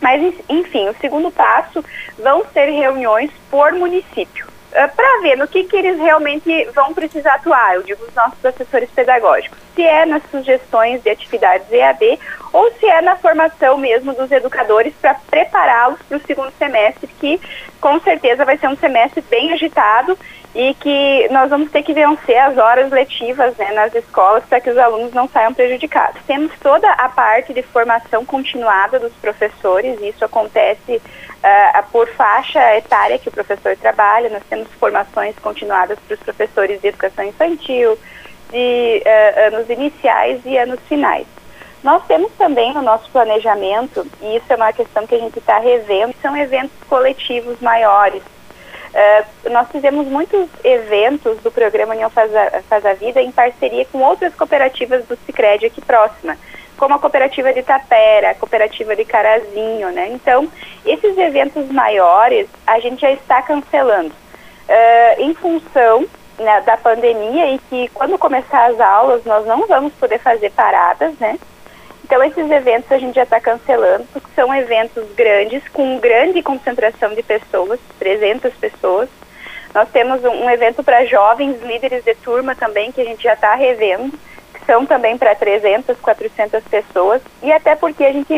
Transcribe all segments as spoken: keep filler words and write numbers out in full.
Mas, enfim, o segundo passo vão ser reuniões por município, uh, para ver no que, que eles realmente vão precisar atuar, eu digo os nossos assessores pedagógicos, se é nas sugestões de atividades E A D ou se é na formação mesmo dos educadores para prepará-los para o segundo semestre, que com certeza vai ser um semestre bem agitado e que nós vamos ter que vencer as horas letivas, né, nas escolas para que os alunos não saiam prejudicados. Temos toda a parte de formação continuada dos professores, e isso acontece uh, por faixa etária que o professor trabalha. Nós temos formações continuadas para os professores de educação infantil, de uh, anos iniciais e anos finais. Nós temos também no nosso planejamento, e isso é uma questão que a gente está revendo, são eventos coletivos maiores. Uh, nós fizemos muitos eventos do programa União Faz a, Faz a Vida em parceria com outras cooperativas do Sicredi aqui próxima, como a cooperativa de Tapera, a cooperativa de Carazinho, né? Então, esses eventos maiores a gente já está cancelando uh, em função, né, da pandemia, e que quando começar as aulas nós não vamos poder fazer paradas, né? Então, esses eventos a gente já está cancelando, porque são eventos grandes, com grande concentração de pessoas, trezentas pessoas. Nós temos um, um evento para jovens, líderes de turma também, que a gente já está revendo, que são também para trezentas, quatrocentas pessoas, e até porque a gente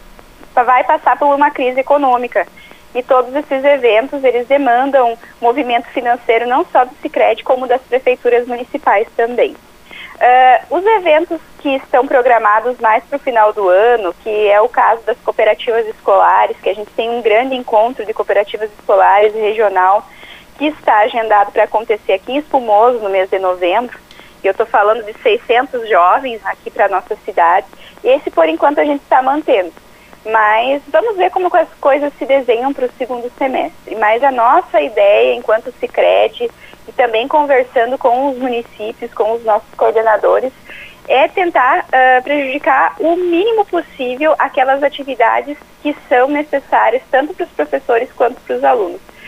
vai passar por uma crise econômica. E todos esses eventos, eles demandam movimento financeiro não só do Sicredi, como das prefeituras municipais também. Uh, os eventos que estão programados mais para o final do ano, que é o caso das cooperativas escolares, que a gente tem um grande encontro de cooperativas escolares regional, que está agendado para acontecer aqui em Espumoso no mês de novembro, e eu estou falando de seiscentos jovens aqui para a nossa cidade. Esse, por enquanto, a gente está mantendo. Mas vamos ver como as coisas se desenham para o segundo semestre. Mas a nossa ideia, enquanto Sicredi, e também conversando com os municípios, com os nossos coordenadores, é tentar uh, prejudicar o mínimo possível aquelas atividades que são necessárias tanto para os professores quanto para os alunos.